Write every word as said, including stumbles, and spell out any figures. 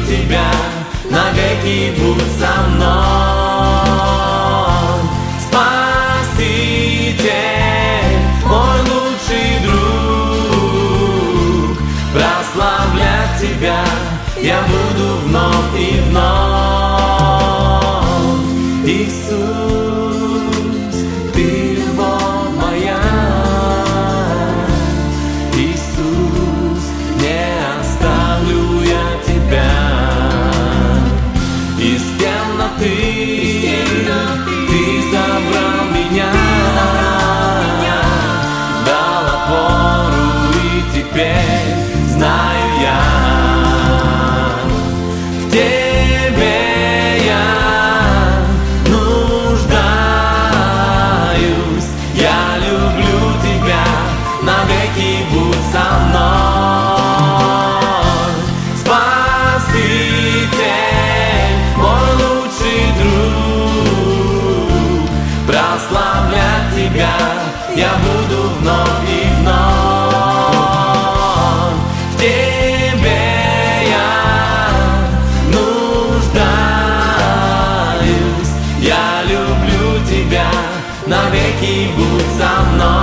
Тебя, навеки будь со мной. Спаситель, мой лучший друг, прославлять Тебя я буду вновь и вновь. Иисус, Ты любовь моя, Иисус, не оставлю я Тебя. Из темноты Ты забрал меня, дал опору, и теперь знаю я, в Тебе я нуждаюсь. Я люблю Тебя, навеки будь со мной. Спаситель, мой лучший друг, прославлять Тебя я буду вновь и вновь. В Тебе я нуждаюсь. Я люблю Тебя, навеки будь со мной.